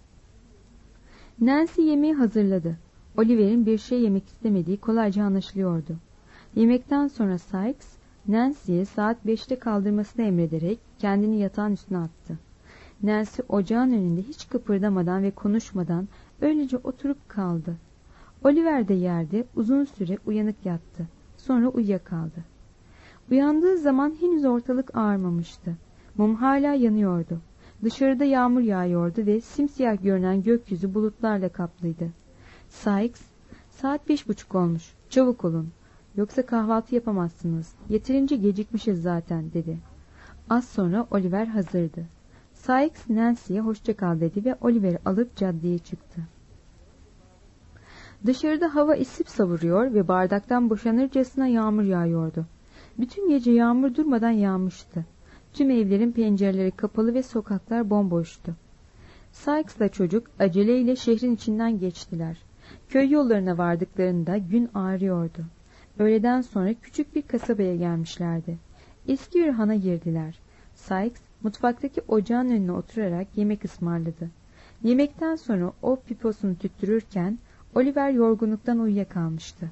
S2: Nancy yemeği hazırladı. Oliver'in bir şey yemek istemediği kolayca anlaşılıyordu. Yemekten sonra Sykes, Nancy'ye saat 5'te kaldırmasını emrederek kendini yatağın üstüne attı. Nancy ocağın önünde hiç kıpırdamadan ve konuşmadan öylece oturup kaldı. Oliver de yerde uzun süre uyanık yattı. Sonra uyuyakaldı. Uyandığı zaman henüz ortalık ağarmamıştı. Mum hala yanıyordu. Dışarıda yağmur yağıyordu ve simsiyah görünen gökyüzü bulutlarla kaplıydı. Sykes, saat 5:30 olmuş. Çabuk olun. Yoksa kahvaltı yapamazsınız. Yeterince gecikmişiz zaten dedi. Az sonra Oliver hazırdı. Sykes Nancy'ye hoşça kal dedi ve Oliver'i alıp caddeye çıktı. Dışarıda hava esip savuruyor ve bardaktan boşanırcasına yağmur yağıyordu. Bütün gece yağmur durmadan yağmıştı. Tüm evlerin pencereleri kapalı ve sokaklar bomboştu. Sykes'la çocuk aceleyle şehrin içinden geçtiler. Köy yollarına vardıklarında gün ağrıyordu. Öğleden sonra küçük bir kasabaya gelmişlerdi. Eski bir hana girdiler. Sykes mutfaktaki ocağın önüne oturarak yemek ısmarladı. Yemekten sonra o piposunu tüttürürken Oliver yorgunluktan uyuyakalmıştı.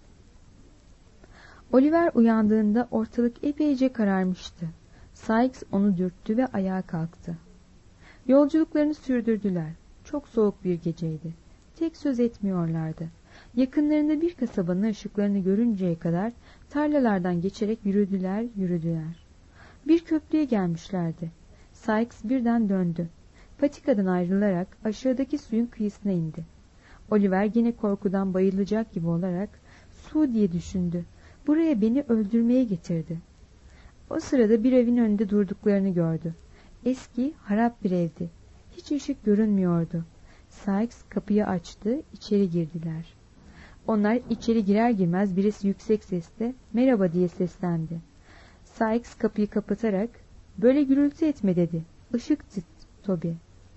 S2: Oliver uyandığında ortalık epeyce kararmıştı. Sykes onu dürttü ve ayağa kalktı. Yolculuklarını sürdürdüler. Çok soğuk bir geceydi. Tek söz etmiyorlardı. Yakınlarında bir kasabanın ışıklarını görünceye kadar tarlalardan geçerek yürüdüler. Bir köprüye gelmişlerdi. Sykes birden döndü. Patikadan ayrılarak aşağıdaki suyun kıyısına indi. Oliver yine korkudan bayılacak gibi olarak su diye düşündü. Buraya beni öldürmeye getirdi. O sırada bir evin önünde durduklarını gördü. Eski, harap bir evdi. Hiç ışık görünmüyordu. Sykes kapıyı açtı, içeri girdiler. Onlar içeri girer girmez birisi yüksek sesle "Merhaba" diye seslendi. Sykes kapıyı kapatarak "Böyle gürültü etme" dedi. "Işıktı Toby."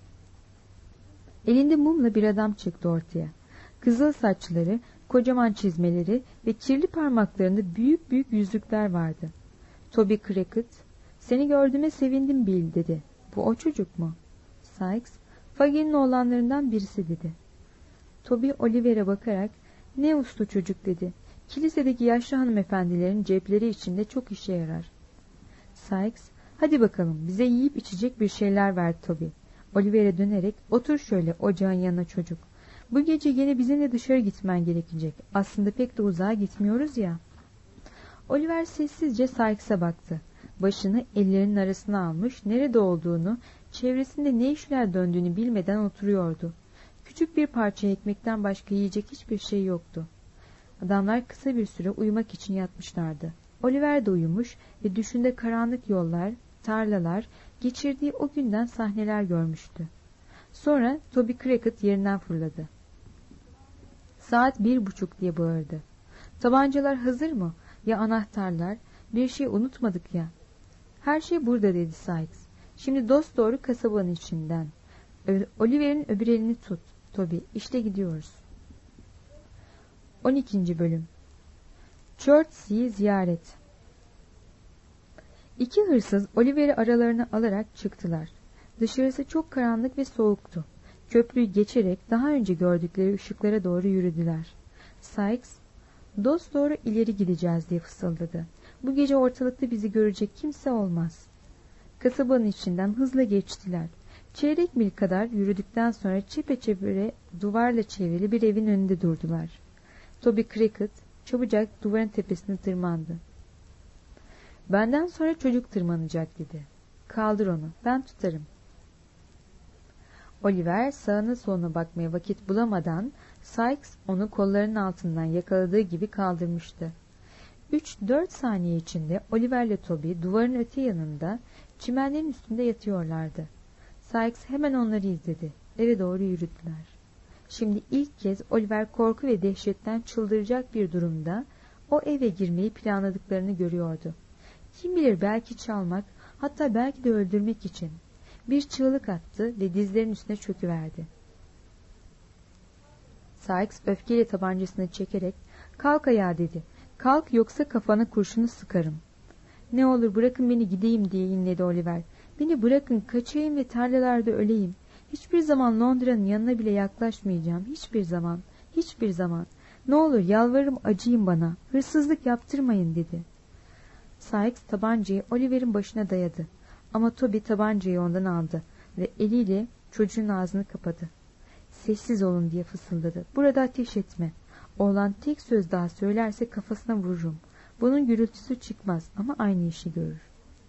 S2: Elinde mumla bir adam çıktı ortaya. Kızıl saçları, kocaman çizmeleri ve kirli parmaklarında büyük büyük yüzükler vardı. Toby Crackit, "Seni gördüğüme sevindim Bill" dedi. "Bu o çocuk mu?" Sykes, "Faggin'in oğlanlarından birisi" dedi. Toby Oliver'e bakarak "Ne uslu çocuk" dedi. "Kilisedeki yaşlı hanımefendilerin cepleri içinde çok işe yarar." Sykes, "Hadi bakalım bize yiyip içecek bir şeyler ver Toby." Oliver'e dönerek "Otur şöyle ocağın yanına çocuk. Bu gece yine bizimle dışarı gitmen gerekecek. Aslında pek de uzağa gitmiyoruz ya." Oliver sessizce Sykes'a baktı. Başını ellerinin arasına almış, nerede olduğunu, çevresinde ne işler döndüğünü bilmeden oturuyordu. Küçük bir parça ekmekten başka yiyecek hiçbir şey yoktu. Adamlar kısa bir süre uyumak için yatmışlardı. Oliver de uyumuş ve düşünde karanlık yollar, tarlalar, geçirdiği o günden sahneler görmüştü. Sonra Toby Crackit yerinden fırladı. "Saat 1:30 diye bağırdı. "Tabancalar hazır mı? Ya anahtarlar? Bir şey unutmadık ya." "Her şey burada" dedi Sykes. "Şimdi dosdoğru kasabanın içinden. Oliver'in öbür elini tut Toby. İşte gidiyoruz." 12. Bölüm. Chertsey'i ziyaret. İki hırsız Oliver'i aralarına alarak çıktılar. Dışarısı çok karanlık ve soğuktu. Köprüyü geçerek daha önce gördükleri ışıklara doğru yürüdüler. Sykes, "Dosdoğru ileri gideceğiz" diye fısıldadı. "Bu gece ortalıkta bizi görecek kimse olmaz." Kasabanın içinden hızla geçtiler. Çeyrek mil kadar yürüdükten sonra çepeçevre duvarla çevrili bir evin önünde durdular. Toby Crackit çabucak duvarın tepesine tırmandı. "Benden sonra çocuk tırmanacak" dedi. "Kaldır onu, ben tutarım." Oliver sağına soluna bakmaya vakit bulamadan Sykes onu kollarının altından yakaladığı gibi kaldırmıştı. 3-4 saniye içinde Oliver ile Toby duvarın öte yanında çimenlerin üstünde yatıyorlardı. Sykes hemen onları izledi. Eve doğru yürüdüler. Şimdi ilk kez Oliver korku ve dehşetten çıldıracak bir durumda o eve girmeyi planladıklarını görüyordu. Kim bilir, belki çalmak, hatta belki de öldürmek için. Bir çığlık attı ve dizlerinin üstüne çöküverdi. Sykes öfkeyle tabancasını çekerek "Kalk ayağa" dedi. "Kalk, yoksa kafana kurşunu sıkarım." "Ne olur bırakın beni gideyim" diye inledi Oliver. "Beni bırakın, kaçayım ve tarlalarda öleyim. Hiçbir zaman Londra'nın yanına bile yaklaşmayacağım. Hiçbir zaman, hiçbir zaman. Ne olur yalvarırım, acıyın bana. Hırsızlık yaptırmayın" dedi. Sykes tabancayı Oliver'in başına dayadı. Ama Toby tabancayı ondan aldı ve eliyle çocuğun ağzını kapadı. "Sessiz olun" diye fısıldadı. "Burada ateş etme. Oğlan tek söz daha söylerse kafasına vururum. Bunun gürültüsü çıkmaz ama aynı işi görür."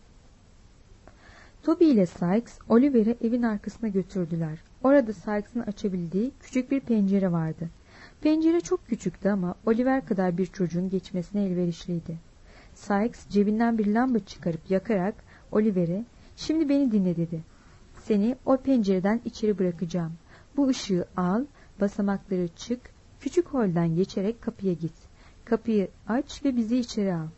S2: Toby ile Sykes Oliver'i evin arkasına götürdüler. Orada Sykes'ın açabildiği küçük bir pencere vardı. Pencere çok küçüktü ama Oliver kadar bir çocuğun geçmesine elverişliydi. Sikes cebinden bir lamba çıkarıp yakarak Oliver'e "Şimdi beni dinle" dedi. "Seni o pencereden içeri bırakacağım. Bu ışığı al, basamakları çık, küçük holden geçerek kapıya git. Kapıyı aç ve bizi içeri al."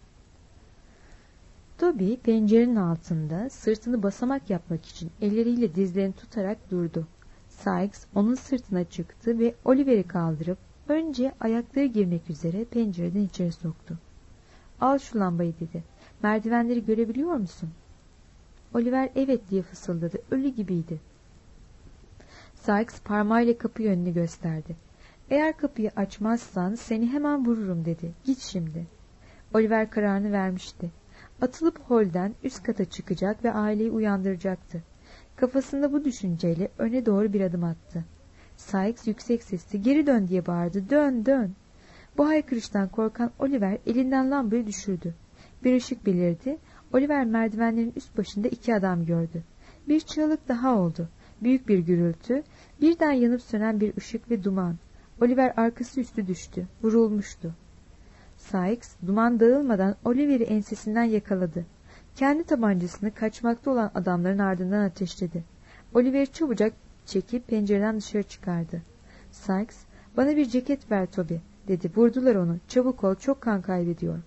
S2: Toby pencerenin altında sırtını basamak yapmak için elleriyle dizlerini tutarak durdu. Sikes onun sırtına çıktı ve Oliver'i kaldırıp önce ayakları girmek üzere pencereden içeri soktu. "Al şu lambayı" dedi. "Merdivenleri görebiliyor musun?" Oliver "evet" diye fısıldadı. Ölü gibiydi. Sikes parmağıyla kapı yönünü gösterdi. "Eğer kapıyı açmazsan seni hemen vururum" dedi. "Git şimdi." Oliver kararını vermişti. Atılıp holden üst kata çıkacak ve aileyi uyandıracaktı. Kafasında bu düşünceyle öne doğru bir adım attı. Sikes yüksek sesle "Geri dön" diye bağırdı. "Dön, dön." Bu haykırıştan korkan Oliver elinden lambayı düşürdü. Bir ışık belirdi. Oliver merdivenlerin üst başında 2 adam gördü. Bir çığlık daha oldu. Büyük bir gürültü, birden yanıp sönen bir ışık ve duman. Oliver arkası üstü düştü. Vurulmuştu. Sikes duman dağılmadan Oliver'i ensesinden yakaladı. Kendi tabancasını kaçmakta olan adamların ardından ateşledi. Oliver'i çabucak çekip pencereden dışarı çıkardı. Sikes, "Bana bir ceket ver Toby" dedi. "Vurdular onu. Çabuk ol, çok kan kaybediyor."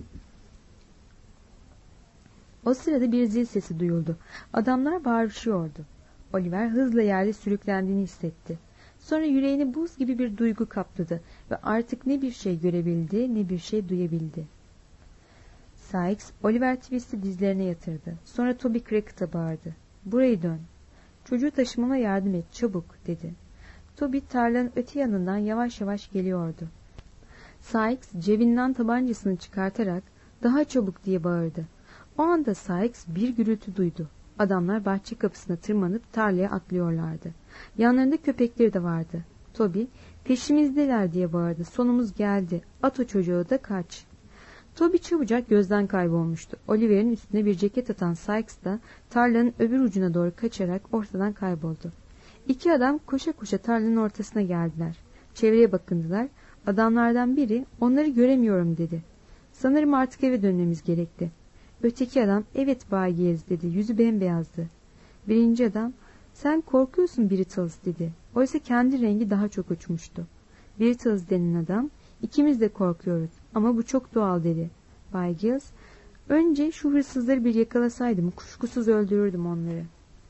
S2: O sırada bir zil sesi duyuldu. Adamlar bağırışıyordu. Oliver hızla yerde sürüklendiğini hissetti. Sonra yüreğini buz gibi bir duygu kapladı ve artık ne bir şey görebildi ne bir şey duyabildi. Sikes, Oliver Twist'i dizlerine yatırdı. Sonra Toby Crackett'a bağırdı. "Burayı dön. Çocuğu taşımama yardım et, çabuk" dedi. Toby tarlanın öte yanından yavaş yavaş geliyordu. Sikes cebinden tabancasını çıkartarak "Daha çabuk" diye bağırdı. O anda Sikes bir gürültü duydu. Adamlar bahçe kapısına tırmanıp tarlaya atlıyorlardı. Yanlarında köpekleri de vardı. Toby, "Peşimizdeler" diye bağırdı. "Sonumuz geldi. At o çocuğu da kaç." Toby çabucak gözden kaybolmuştu. Oliver'in üstüne bir ceket atan Sikes da tarlanın öbür ucuna doğru kaçarak ortadan kayboldu. 2 adam koşa koşa tarlanın ortasına geldiler. Çevreye bakındılar. Adamlardan biri "Onları göremiyorum" dedi. "Sanırım artık eve dönmemiz gerekti." Öteki adam "Evet Bay Giles" dedi. Yüzü bembeyazdı. Birinci adam "Sen korkuyorsun Brittles" dedi. Oysa kendi rengi daha çok uçmuştu. Brittles denen adam "İkimiz de korkuyoruz ama bu çok doğal" dedi. Bay Giles, "Önce şu hırsızları bir yakalasaydım kuşkusuz öldürürdüm onları."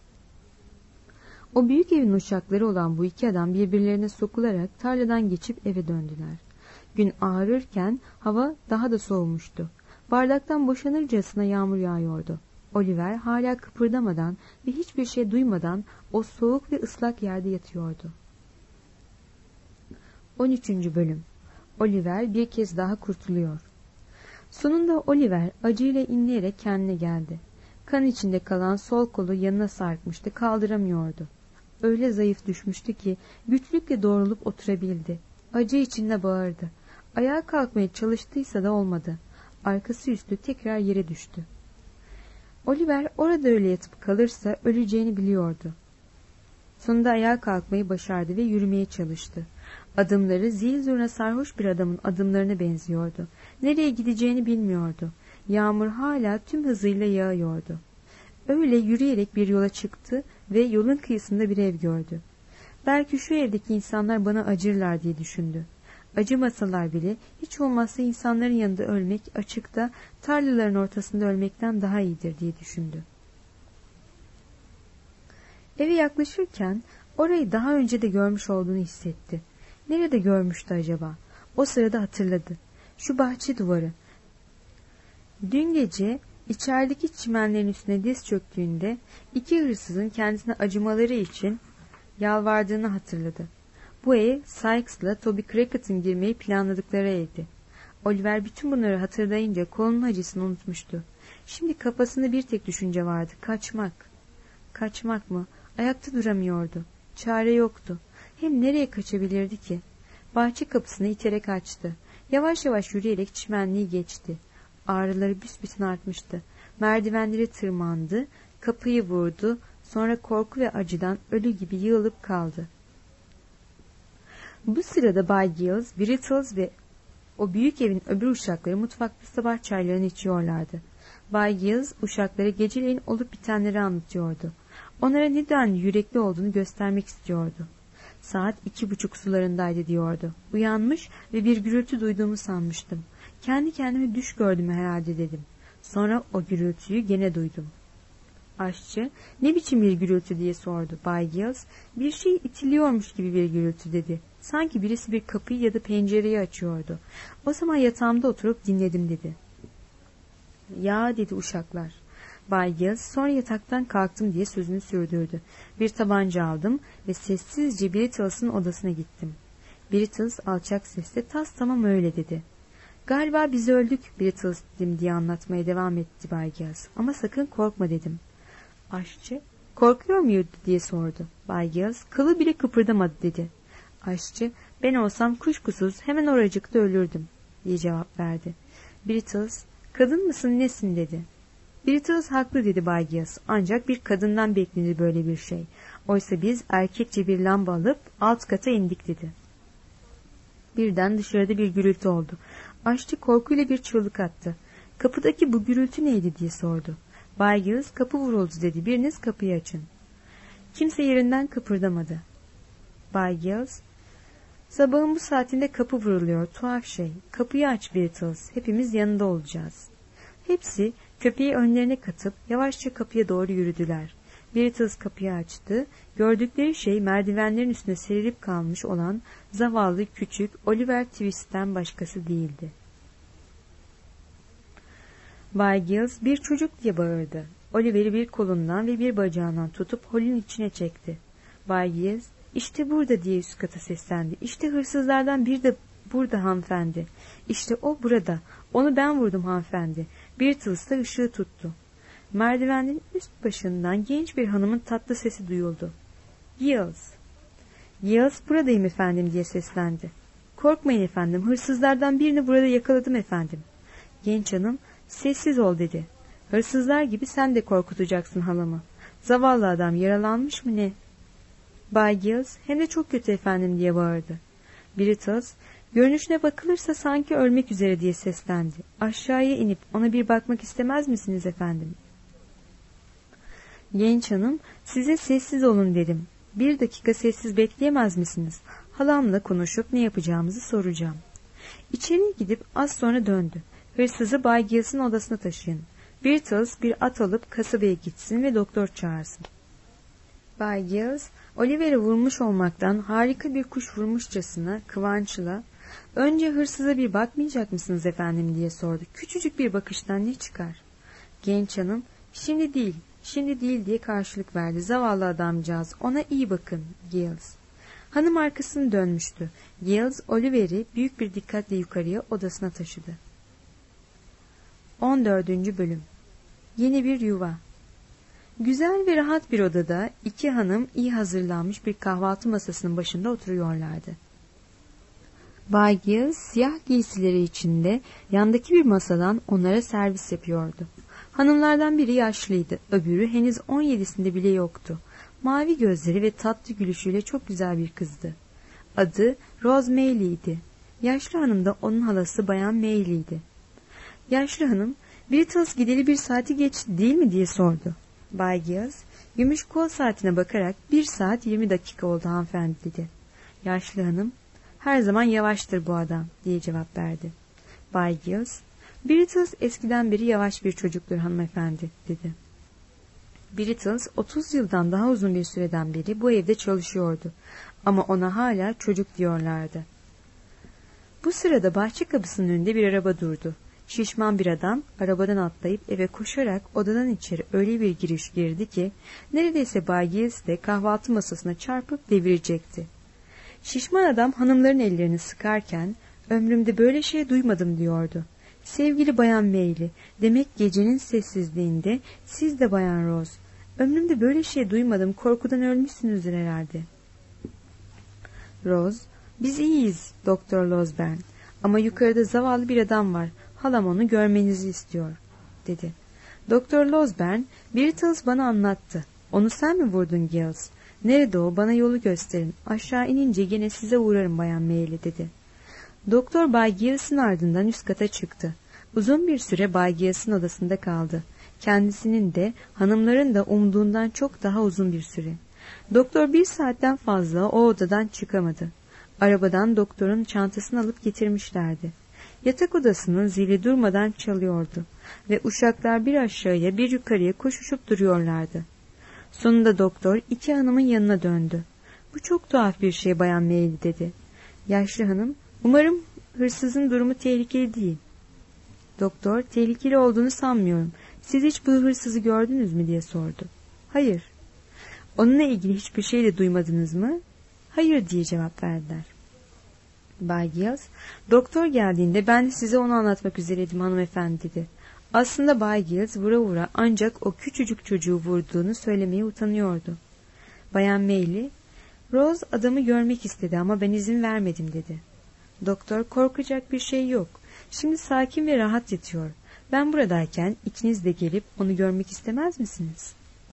S2: O büyük evin uşakları olan bu 2 adam birbirlerine sokularak tarladan geçip eve döndüler. Gün ağarırken hava daha da soğumuştu. Bardaktan boşanırcasına yağmur yağıyordu. Oliver hala kıpırdamadan ve hiçbir şey duymadan o soğuk ve ıslak yerde yatıyordu. 13. Bölüm. Oliver bir kez daha kurtuluyor. Sonunda Oliver acıyla inleyerek kendine geldi. Kan içinde kalan sol kolu yanına sarkmıştı, kaldıramıyordu. Öyle zayıf düşmüştü ki güçlükle doğrulup oturabildi. Acı içinde bağırdı. Ayağa kalkmaya çalıştıysa da olmadı. Arkası üstü tekrar yere düştü. Oliver orada öyle yatıp kalırsa öleceğini biliyordu. Sonunda ayağa kalkmayı başardı ve yürümeye çalıştı. Adımları zil zurna sarhoş bir adamın adımlarına benziyordu. Nereye gideceğini bilmiyordu. Yağmur hala tüm hızıyla yağıyordu. Öyle yürüyerek bir yola çıktı ve yolun kıyısında bir ev gördü. Belki şu evdeki insanlar bana acırlar diye düşündü. Acımasalar bile hiç olmazsa insanların yanında ölmek açıkta tarlaların ortasında ölmekten daha iyidir diye düşündü. Eve yaklaşırken orayı daha önce de görmüş olduğunu hissetti. Nerede görmüştü acaba? O sırada hatırladı. Şu bahçe duvarı. Dün gece içerideki çimenlerin üstüne diz çöktüğünde 2 hırsızın kendisine acımaları için yalvardığını hatırladı. Bu ev Sikes'la Toby Crackett'ın girmeyi planladıkları evdi. Oliver bütün bunları hatırlayınca kolunun acısını unutmuştu. Şimdi kafasında bir tek düşünce vardı. Kaçmak. Kaçmak mı? Ayakta duramıyordu. Çare yoktu. Hem nereye kaçabilirdi ki? Bahçe kapısını iterek açtı. Yavaş yavaş yürüyerek çimenliği geçti. Ağrıları büsbütün artmıştı. Merdivenleri tırmandı, kapıyı vurdu, sonra korku ve acıdan ölü gibi yığılıp kaldı. Bu sırada Bay Giles, Brittles ve o büyük evin öbür uşakları mutfakta sabah çaylarını içiyorlardı. Bay Giles uşaklara geceleyin olup bitenleri anlatıyordu. Onlara neden yürekli olduğunu göstermek istiyordu. Saat 2:30 sularındaydı diyordu. Uyanmış ve bir gürültü duyduğumu sanmıştım. Kendi kendime düş gördüm herhalde dedim. Sonra o gürültüyü gene duydum. Aşçı, ne biçim bir gürültü diye sordu. Bay Giles, bir şey itiliyormuş gibi bir gürültü dedi. Sanki birisi bir kapıyı ya da pencereyi açıyordu. O zaman yatağımda oturup dinledim dedi. Ya dedi uşaklar. Bay Giles sonra yataktan kalktım diye sözünü sürdürdü. Bir tabanca aldım ve sessizce Brittles'ın odasına gittim. Brittles alçak sesle tas tamam öyle dedi. Galiba biz öldük Brittles dedim diye anlatmaya devam etti Bay Giles. Ama sakın korkma dedim. Aşçı, korkuyor muydu diye sordu. Bay Giles, kılı bile kıpırdamadı dedi. Aşçı, ben olsam kuşkusuz hemen oracıkta ölürdüm diye cevap verdi. Brittles, kadın mısın nesin dedi. Brittles haklı dedi Bay Giles. Ancak bir kadından beklenir böyle bir şey. Oysa biz erkekçe bir lamba alıp alt kata indik dedi. Birden dışarıda bir gürültü oldu. Aşçı korkuyla bir çığlık attı. Kapıdaki bu gürültü neydi diye sordu. Bay Giles kapı vuruldu dedi. Biriniz kapıyı açın. Kimse yerinden kıpırdamadı. Bay Giles, sabahın bu saatinde kapı vuruluyor. Tuhaf şey. Kapıyı aç Brittles. Hepimiz yanında olacağız. Hepsi köpeği önlerine katıp yavaşça kapıya doğru yürüdüler. Brittles kapıyı açtı. Gördükleri şey merdivenlerin üstüne serilip kalmış olan zavallı küçük Oliver Twist'ten başkası değildi. Bay Giles bir çocuk diye bağırdı. Oliver'i bir kolundan ve bir bacağından tutup holün içine çekti. Bay Giles, işte burada diye üst kata seslendi. İşte hırsızlardan biri de burada hanımefendi. İşte o burada. Onu ben vurdum hanımefendi. Brittles da ışığı tuttu. Merdivenin üst başından genç bir hanımın tatlı sesi duyuldu. Giles. Giles buradayım efendim diye seslendi. Korkmayın efendim, hırsızlardan birini burada yakaladım efendim. Genç hanım, sessiz ol dedi. Hırsızlar gibi sen de korkutacaksın halamı. Zavallı adam yaralanmış mı ne? Bay Giles, hem de çok kötü efendim diye bağırdı. Brittles, görünüşüne bakılırsa sanki ölmek üzere diye seslendi. Aşağıya inip ona bir bakmak istemez misiniz efendim? Genç hanım, size sessiz olun dedim. 1 dakika sessiz bekleyemez misiniz? Halamla konuşup ne yapacağımızı soracağım. İçeri gidip az sonra döndü. Hırsızı Bay Giles'in odasına taşıyın. Brittles bir at alıp kasabaya gitsin ve doktor çağırsın. Bay Giles, Oliver'i vurmuş olmaktan harika bir kuş vurmuşçasına kıvançla, önce hırsıza bir bakmayacak mısınız efendim diye sordu. Küçücük bir bakıştan ne çıkar? Genç hanım, şimdi değil diye karşılık verdi. Zavallı adamcağız, ona iyi bakın Giles. Hanım arkasını dönmüştü. Giles, Oliver'i büyük bir dikkatle yukarıya odasına taşıdı. 14. Bölüm. Yeni bir yuva. Güzel ve rahat bir odada 2 hanım iyi hazırlanmış bir kahvaltı masasının başında oturuyorlardı. Bay Giles siyah giysileri içinde yandaki bir masadan onlara servis yapıyordu. Hanımlardan biri yaşlıydı, öbürü henüz 17'sinde bile yoktu. Mavi gözleri ve tatlı gülüşüyle çok güzel bir kızdı. Adı Rose May'liydi. Yaşlı hanım da onun halası Bayan May'liydi. Yaşlı hanım, Brittles gideli 1 saati geçti değil mi diye sordu. Bay Giles, gümüş kol saatine bakarak 1 saat 20 dakika oldu hanımefendi dedi. Yaşlı hanım, her zaman yavaştır bu adam diye cevap verdi. Bay Giles, Brittles eskiden beri yavaş bir çocuktur hanımefendi dedi. Brittles 30 yıldan daha uzun bir süreden beri bu evde çalışıyordu. Ama ona hala çocuk diyorlardı. Bu sırada bahçe kapısının önünde bir araba durdu. Şişman bir adam arabadan atlayıp eve koşarak odadan içeri öyle bir giriş girdi ki neredeyse Bay Giles de kahvaltı masasına çarpıp devirecekti. Şişman adam hanımların ellerini sıkarken ömrümde böyle şey duymadım diyordu. Sevgili Bayan May'li, demek gecenin sessizliğinde siz de Bayan Rose. Ömrümde böyle şey duymadım, korkudan ölmüşsünüzdür herhalde. Rose, biz iyiyiz Doktor Losbern ama yukarıda zavallı bir adam var. Halam onu görmenizi istiyor, dedi. Doktor Losbern, Brittles bana anlattı. Onu sen mi vurdun Giles? Nerede o? Bana yolu gösterin. Aşağı inince gene size uğrarım Bayan Maylie dedi. Doktor Bay Gilles'in ardından üst kata çıktı. Uzun bir süre Bay Gilles'in odasında kaldı. Kendisinin de hanımların da umduğundan çok daha uzun bir süre. Doktor 1 saatten fazla o odadan çıkamadı. Arabadan doktorun çantasını alıp getirmişlerdi. Yatak odasının zili durmadan çalıyordu ve uşaklar bir aşağıya bir yukarıya koşuşup duruyorlardı. Sonunda doktor 2 hanımın yanına döndü. Bu çok tuhaf bir şey Bayan Maylie dedi. Yaşlı hanım, umarım hırsızın durumu tehlikeli değil. Doktor, tehlikeli olduğunu sanmıyorum. Siz hiç bu hırsızı gördünüz mü diye sordu. Hayır. Onunla ilgili hiçbir şey de duymadınız mı? Hayır diye cevap verdiler. Bay Giles, doktor geldiğinde ben de size onu anlatmak üzereydim hanımefendi dedi. Aslında Bay Giles vura vura ancak o küçücük çocuğu vurduğunu söylemeye utanıyordu. Bayan Maylie, Rose adamı görmek istedi ama ben izin vermedim dedi. Doktor, korkacak bir şey yok. Şimdi sakin ve rahat yatıyor. Ben buradayken ikiniz de gelip onu görmek istemez misiniz?